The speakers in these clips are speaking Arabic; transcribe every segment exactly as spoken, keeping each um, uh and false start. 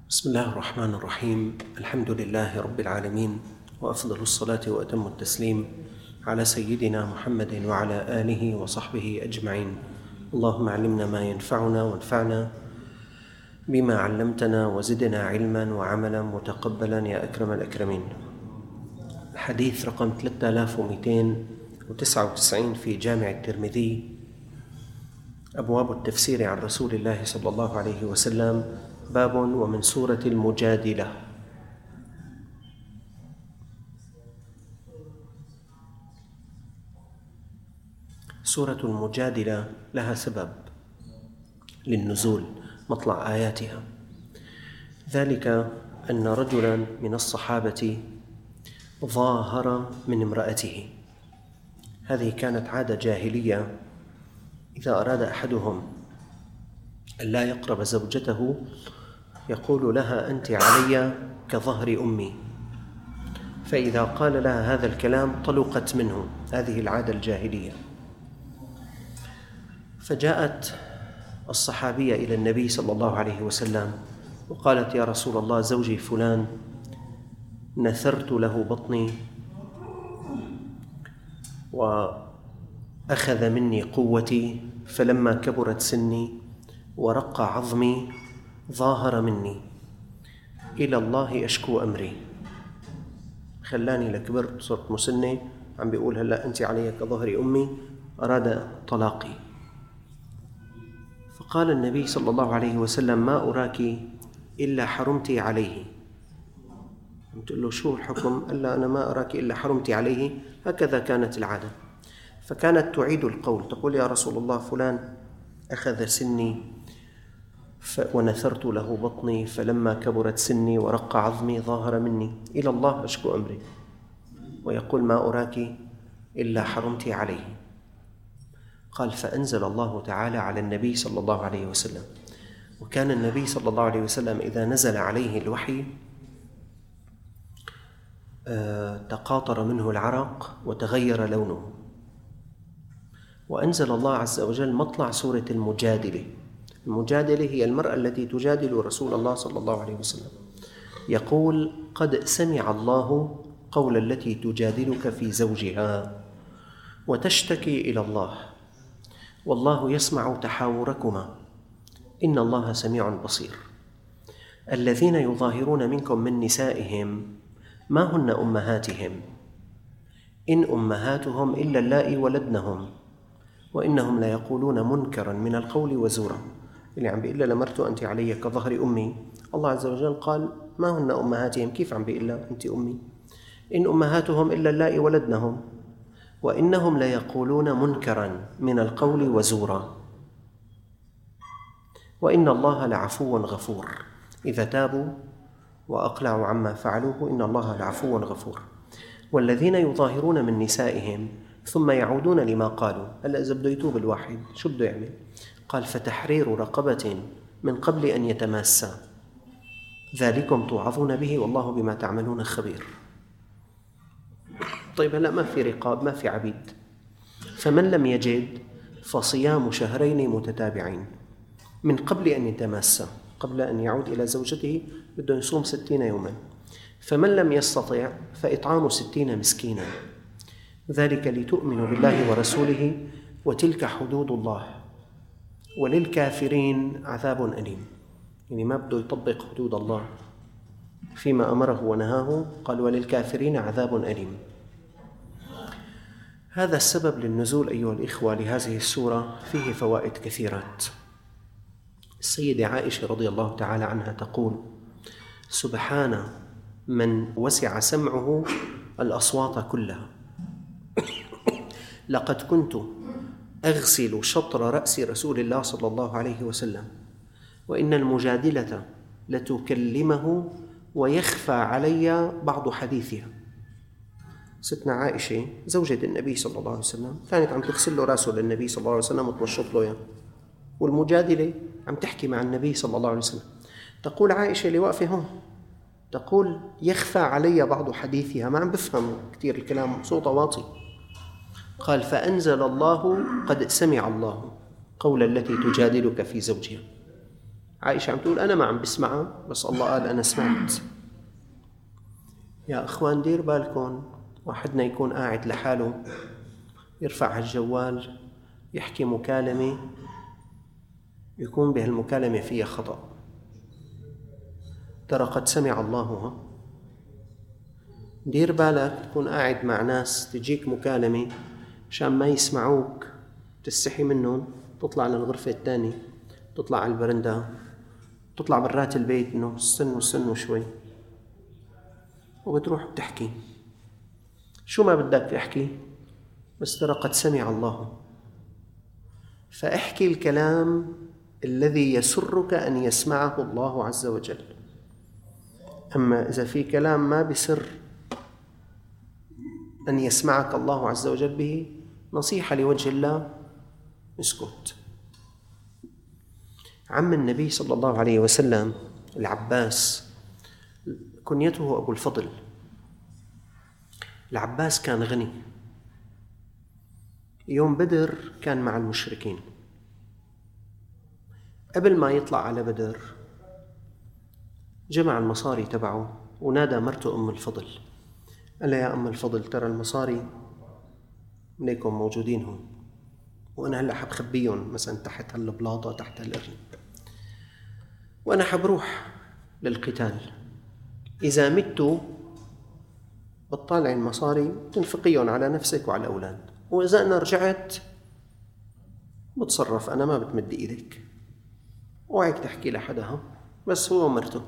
بسم الله الرحمن الرحيم. الحمد لله رب العالمين، وأفضل الصلاة وأتم التسليم على سيدنا محمد وعلى آله وصحبه أجمعين. اللهم علمنا ما ينفعنا وانفعنا بما علمتنا وزدنا علما وعملا متقبلا يا أكرم الأكرمين. الحديث رقم ثلاثة آلاف ومئتين وتسعة وتسعين في جامع الترمذي، أبواب التفسير عن رسول الله صلى الله عليه وسلم، باب ومن سورة المجادلة. سورة المجادلة لها سبب للنزول مطلع آياتها، ذلك أن رجلا من الصحابة ظاهر من امرأته. هذه كانت عادة جاهلية، إذا أراد أحدهم أن لا يقرب زوجته يقول لها: أنت علي كظهر أمي، فإذا قال لها هذا الكلام طلقت منه. هذه العادة الجاهلية. فجاءت الصحابية إلى النبي صلى الله عليه وسلم وقالت: يا رسول الله، زوجي فلان نثرت له بطني وأخذ مني قوتي، فلما كبرت سني ورق عظمي ظاهر مني، إلى الله أشكو أمري. خلاني لكبرت صرت مسنة، عم بيقول هلأ أنت علي كظهر أمي، أراد طلاقي. فقال النبي صلى الله عليه وسلم: ما أراك إلا حرمت عليه. قلت له: شو الحكم؟ قال: أنا ما أراك إلا حرمت عليه. هكذا كانت العادة. فكانت تعيد القول، تقول: يا رسول الله، فلان أخذ سني ونثرت له بطني، فلما كبرت سني ورق عظمي ظاهر مني، إلى الله أشكو أمري. ويقول: ما أراك إلا حرمت عليه. قال: فأنزل الله تعالى على النبي صلى الله عليه وسلم. وكان النبي صلى الله عليه وسلم إذا نزل عليه الوحي تقاطر منه العرق وتغير لونه. وأنزل الله عز وجل مطلع سورة المجادلة. المجادلة هي المرأة التي تجادل رسول الله صلى الله عليه وسلم. يقول: قد سمع الله قول التي تجادلك في زوجها وتشتكي إلى الله والله يسمع تحاوركما إن الله سميع بصير. الذين يظاهرون منكم من نسائهم ما هن أمهاتهم إن أمهاتهم إلا اللائي ولدنهم وإنهم ليقولون منكرا من القول وزورا. اللي عم بيقول لمرته: أنت علي كظهر أمي، الله عز وجل قال: ما هن أمهاتهم؟ كيف عم بيقول لها أنت أمي؟ إن أمهاتهم إلا اللائي ولدنهم وإنهم ليقولون منكرا من القول وزورا وإن الله لعفو غفور. إذا تابوا وأقلعوا عما فعلوه إن الله لعفو غفور. والذين يظاهرون من نسائهم ثم يعودون لما قالوا. هلأ إذا بده يتوب الواحد شو بده يعمل؟ قال: فتحرير رقبة من قبل أن يتماسا، ذلكم توعظون به والله بما تعملون خبير. طيب هلأ ما في رقاب، ما في عبيد، فمن لم يجد فصيام شهرين متتابعين من قبل أن يتماسا، قبل أن يعود إلى زوجته بده يصوم ستين يوما. فمن لم يستطع فإطعام ستين مسكينا، ذلك لتؤمنوا بالله ورسوله وتلك حدود الله وللكافرين عذاب أليم. يعني ما بده يطبق حدود الله فيما أمره ونهاه، قال: وللكافرين عذاب أليم. هذا السبب للنزول أيها الإخوة لهذه السورة، فيه فوائد كثيرات. السيدة عائشة رضي الله تعالى عنها تقول: سبحان من وسع سمعه الأصوات كلها، لقد كنت أغسل شطر رأس رسول الله صلى الله عليه وسلم وإن المجادلة لتكلمه ويخفى علي بعض حديثها. ستنا عائشة زوجة النبي صلى الله عليه وسلم كانت عم تغسل له رأسه للنبي صلى الله عليه وسلم وتمشط له، والمجادلة عم تحكي مع النبي صلى الله عليه وسلم. تقول عائشة اللي واقفة هون، تقول: يخفى علي بعض حديثها، ما عم بفهم كثير الكلام، صوتها واطي. قال: فأنزل الله: قد سمع الله قول التي تجادلك في زوجها. عائشة عم تقول أنا ما عم بسمعها، بس الله قال أنا سمعت. يا أخوان دير بالكم، واحدنا يكون قاعد لحاله يرفع هالجوال يحكي مكالمة يكون بهالمكالمة فيها خطأ، ترى قد سمع الله. دير بالك تكون قاعد مع ناس تجيك مكالمة مشان ما يسمعوك تستحي منهم، تطلع للغرفة الثانية، تطلع على البرندة، تطلع برات البيت إنه استنوا استنوا شوي، وبتروح بتحكي شو ما بدك تحكي، بس ترى قد سمع الله. فاحكي الكلام الذي يسرك أن يسمعه الله عز وجل. أما إذا في كلام ما بسر أن يسمعك الله عز وجل به، نصيحة لوجه الله، اسكت. عم النبي صلى الله عليه وسلم العباس كنيته أبو الفضل. العباس كان غني. يوم بدر كان مع المشركين. قبل ما يطلع على بدر جمع المصاري تبعه ونادى مرته أم الفضل، قال يا أم الفضل ترى المصاري ليكم موجودين هون، وأنا هلأ حبخبيهم مثلا تحت هالبلاطة تحت هالقرن، وأنا حبروح للقتال. إذا مت بتطالع المصاري تنفقيهم على نفسك وعلى الأولاد، وإذا أنا رجعت بتصرف أنا، ما بتمد إيدك، وعيك تحكي لحدها، بس هو مرته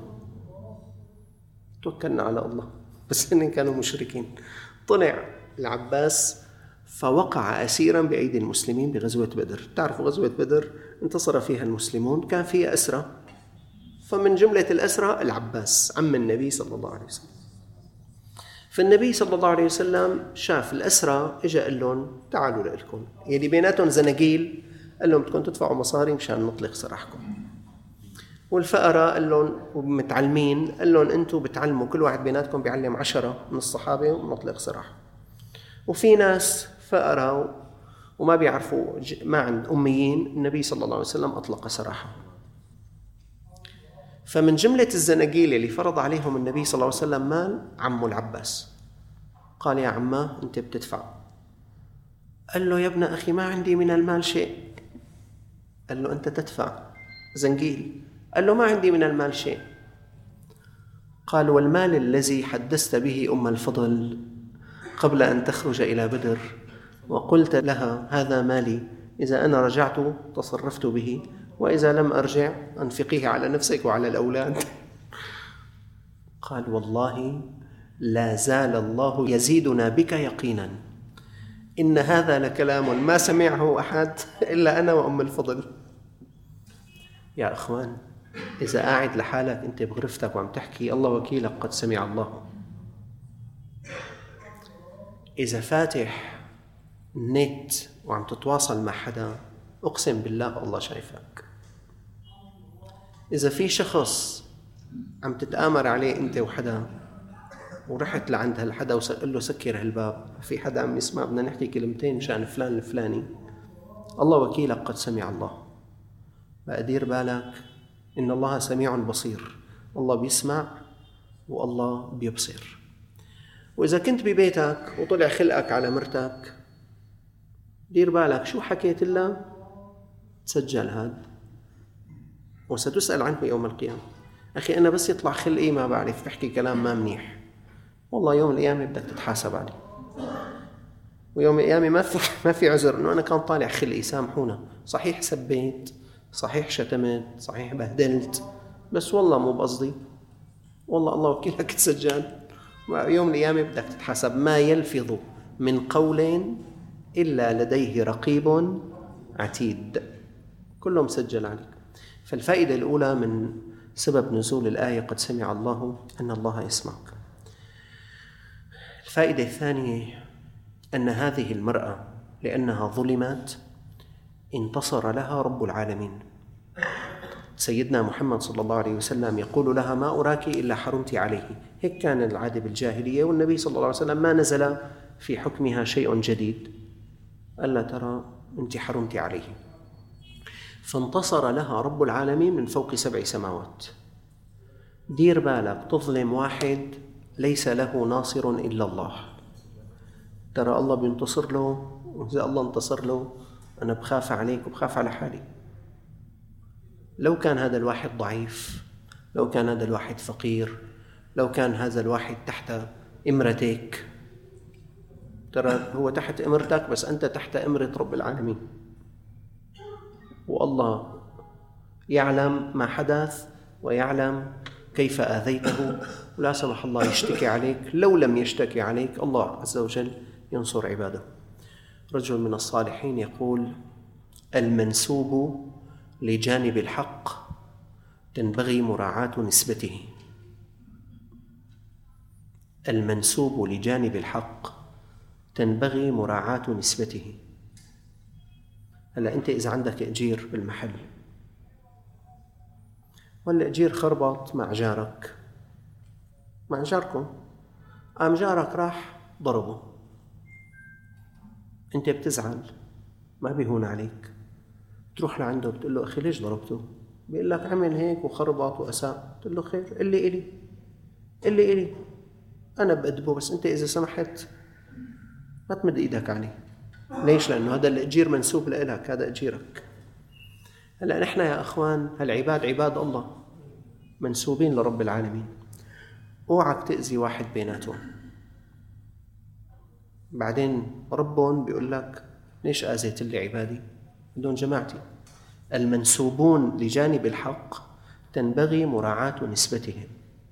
توكلنا على الله. بس إن كانوا مشركين. طلع العباس فوقع أسيرا بأيدي المسلمين بغزوة بدر. تعرفوا غزوة بدر انتصر فيها المسلمون، كان فيها أسرى، فمن جملة الأسرى العباس عم النبي صلى الله عليه وسلم. فالنبي صلى الله عليه وسلم شاف الأسرى، إجا قال لهم تعالوا لإلكم، يلي بيناتهم زناقيل قال لهم بدكم تدفعوا مصاري مشان نطلق سراحكم. والفقراء قال لهم ومتعلمين قال لهم أنتم بتعلموا، كل واحد بيناتكم بيعلم عشرة من الصحابة ونطلق سراح. وفي ناس فقراء وما بيعرفوا ما عند أميين، النبي صلى الله عليه وسلم أطلق سراحه. فمن جملة الزناقيل اللي فرض عليهم النبي صلى الله عليه وسلم مال عمه العباس. قال يا عماه أنت بتدفع. قال له يا ابن أخي ما عندي من المال شيء. قال له أنت تدفع زنقيل. قال له ما عندي من المال شيء. قال والمال الذي حدثت به أم الفضل قبل أن تخرج إلى بدر وقلت لها هذا مالي، إذا أنا رجعت تصرفت به، وإذا لم أرجع أنفقيه على نفسك وعلى الأولاد. قال والله لا زال الله يزيدنا بك يقينا، إن هذا لكلام ما سمعه أحد إلا أنا وأم الفضل. يا أخوان إذا قاعد لحالك أنت بغرفتك وعم تحكي الله وكيلك قد سمع الله. إذا فاتح النت وعم تتواصل مع حدا أقسم بالله الله شايفك. إذا في شخص عم تتآمر عليه أنت وحدا ورحت لعند هالحدا وقال له سكر هالباب، في حدا عم يسمع بدنا نحكي كلمتين مشان فلان الفلاني، الله وكيلك قد سمع الله. بقى دير بالك إن الله سميع بصير، الله بيسمع والله بيبصر. وإذا كنت ببيتك وطلع خلقك على مرتك دير بالك شو حكيت لها، تسجل هذا وستسأل عنه يوم القيامة. أخي أنا بس يطلع خلقي ما بعرف بحكي كلام ما منيح، والله يوم القيامة بدك تتحاسب عليه، ويوم القيامة ما في ما في عذر إنه أنا كان طالع خلقي سامحونا، صحيح سبيت، صحيح شتمت، صحيح بهدلت، بس والله مو بقصدي، والله الله وكيلك تسجل، ويوم القيامة بدك تتحاسب. ما يلفظ من قول إلا لديه رقيب عتيد، كله مسجل عليك. فالفائدة الأولى من سبب نزول الآية قد سمع الله أن الله يسمعك. الفائدة الثانية أن هذه المرأة لأنها ظلمت انتصر لها رب العالمين. سيدنا محمد صلى الله عليه وسلم يقول لها ما أراك إلا حرمت عليه، هيك كان العادة بالجاهلية، والنبي صلى الله عليه وسلم ما نزل في حكمها شيء جديد، ألا ترى أنت حرمت عليه. فانتصر لها رب العالمين من فوق سبع سماوات. دير بالك، تظلم واحد ليس له ناصر إلا الله، ترى الله بينتصر له، وإذا الله انتصر له أنا بخاف عليك وبخاف على حالي. لو كان هذا الواحد ضعيف، لو كان هذا الواحد فقير، لو كان هذا الواحد تحت إمرتك، ترى هو تحت إمرتك بس أنت تحت إمرة رب العالمين، والله يعلم ما حدث ويعلم كيف آذيته، ولا سمح الله يشتكي عليك. لو لم يشتكي عليك الله عز وجل ينصر عباده. رجل من الصالحين يقول: المنسوب لجانب الحق تنبغي مراعاة نسبته. المنسوب لجانب الحق تنبغي مراعاة نسبته. هلا أنت إذا عندك أجير بالمحل، والأجير خربط مع جارك، مع جاركم، قام جارك راح ضربه، أنت بتزعل، ما بيهون عليك، تروح لعنده بتقول له: أخي ليش ضربته؟ بيقول لك: عمل هيك وخربط وأساء. تقول له: خير، اللي إلي اللي إلي أنا بأدبه، بس أنت إذا سمحت ما تمد إيدك عليه. ليش؟ لأنه هذا الأجير منسوب لإلك، هذا أجيرك. هلأ نحن يا أخوان هالعباد عباد الله منسوبين لرب العالمين. اوعك تأذي واحد بيناتهم، بعدين ربهم بيقول لك: ليش آذيت لي عبادي؟ بدون جماعتي. المنسوبون لجانب الحق تنبغي مراعاة نسبتهم.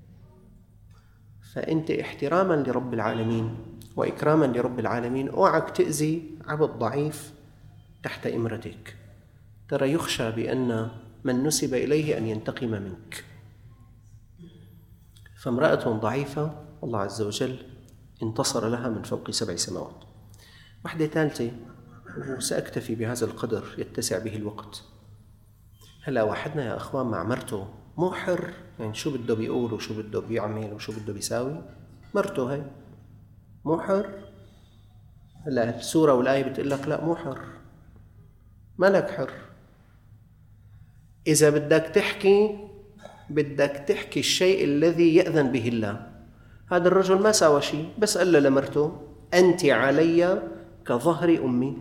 فأنت احتراما لرب العالمين وإكراما لرب العالمين اوعك تأذي عبد ضعيف تحت إمرتك، ترى يخشى بأن من نسب إليه أن ينتقم منك. فامرأة ضعيفة الله عز وجل انتصر لها من فوق سبع سماوات. واحدة ثالثة، وسأكتفي بهذا القدر يتسع به الوقت. هلا واحدنا يا أخوان مع مرته مو حر، يعني شو بده بيقول وشو بده بيعمل وشو بده بيساوي، مرته هي مو حر. هلا السورة والآية بتقول لك لا مو حر، مالك حر. إذا بدك تحكي بدك تحكي الشيء الذي يأذن به الله. هذا الرجل ما سوى شيء، بس قال لمرته: أنت علي كظهر أمي.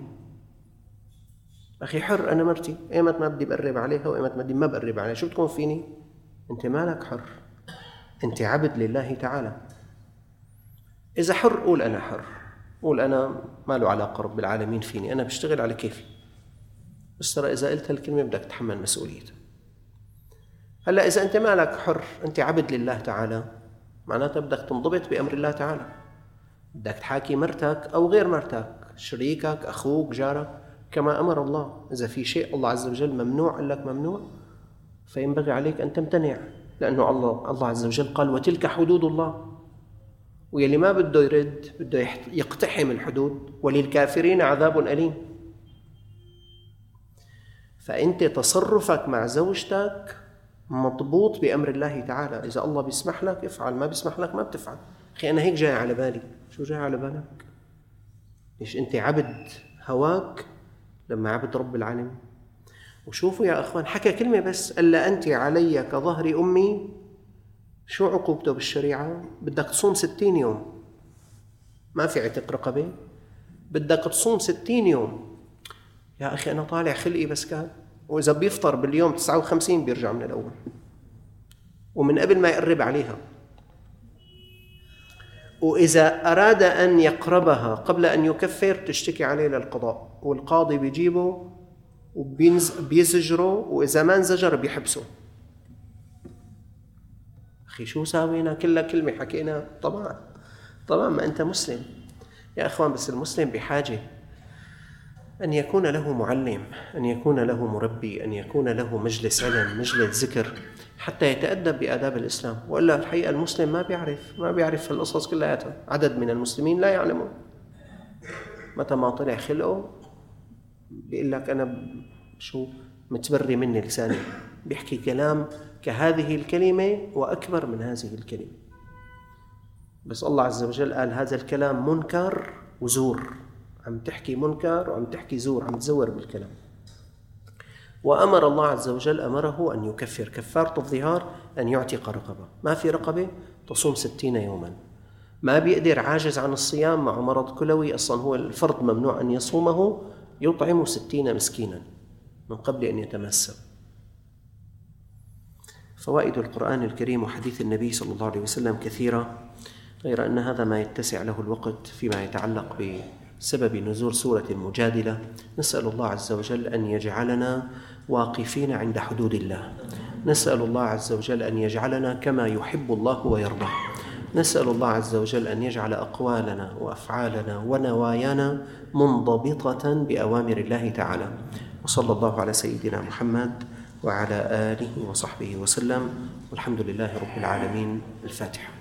أخي حر، أنا مرتي، إيمت ما بدي بقرب عليها وإيمت ما بدي ما بقرب عليها، شو بتكون فيني؟ أنت مالك حر، أنت عبد لله تعالى. إذا حر قول أنا حر، قول أنا ما له علاقة رب العالمين فيني، أنا بشتغل على كيفي. بس ترى إذا قلت هالكلمة بدك تتحمل مسؤوليتها. هلا إذا أنت مالك حر، أنت عبد لله تعالى، معناتها بدك تنضبط بأمر الله تعالى. بدك تحاكي مرتك أو غير مرتك، شريكك، أخوك، جارك، كما أمر الله. إذا في شيء الله عز وجل ممنوع قال لك ممنوع، فينبغي عليك أن تمتنع، لأنه الله الله عز وجل قال: وتلك حدود الله. ويلي ما بده يرد بده يقتحم الحدود، وللكافرين عذاب أليم. فأنت تصرفك مع زوجتك مضبوط بأمر الله تعالى. إذا الله بيسمح لك افعل، ما بيسمح لك ما بتفعل. أخي أنا هيك جاي على بالي، شو جاي على بالك؟ ليش أنت عبد هواك لما عبد رب العالمين. وشوفوا يا أخوان، حكى كلمة بس: ألا أنت علي كظهر أمي. شو عقوبته بالشريعة؟ بدك تصوم ستين يوم، ما في عتق رقبة، بدك تصوم ستين يوم. يا أخي أنا طالع خلقي بس كان، وإذا بيفطر باليوم تسعة وخمسين بيرجع من الأول، ومن قبل ما يقرب عليها. وإذا أراد أن يقربها قبل أن يكفر تشتكي عليه للقضاء، والقاضي بيجيبه وبيزجره، وإذا ما انزجر بيحبسه. أخي شو ساوينا؟ كلها كلمة حكينا. طبعا طبعا ما أنت مسلم يا أخوان، بس المسلم بحاجة أن يكون له معلم، أن يكون له مربي، أن يكون له مجلس علم، مجلس ذكر، حتى يتأدب بآداب الإسلام. وإلا الحقيقة المسلم ما بيعرف ما بيعرف القصص كلها. عدد من المسلمين لا يعلمون. متى ما طلع خلقه بيقول لك أنا شو متبري مني لساني، بيحكي كلام كهذه الكلمة وأكبر من هذه الكلمة. بس الله عز وجل قال هذا الكلام منكر وزور، عم تحكي منكر وعم تحكي زور، عم تزور بالكلام. وأمر الله عز وجل أمره أن يكفر. كفارة الظهار أن يعتق رقبة، ما في رقبة تصوم ستين يوما. ما بيقدر، عاجز عن الصيام، مع مرض كلوي، أصلا هو الفرض ممنوع أن يصومه، يطعم ستين مسكينا من قبل أن يتمسك. فوائد القرآن الكريم وحديث النبي صلى الله عليه وسلم كثيرة، غير أن هذا ما يتسع له الوقت فيما يتعلق بسبب نزول سورة المجادلة. نسأل الله عز وجل أن يجعلنا واقفين عند حدود الله، نسأل الله عز وجل أن يجعلنا كما يحب الله ويرضى، نسأل الله عز وجل أن يجعل أقوالنا وأفعالنا ونوايانا منضبطة بأوامر الله تعالى. وصلى الله على سيدنا محمد وعلى آله وصحبه وسلم، والحمد لله رب العالمين. الفاتحة.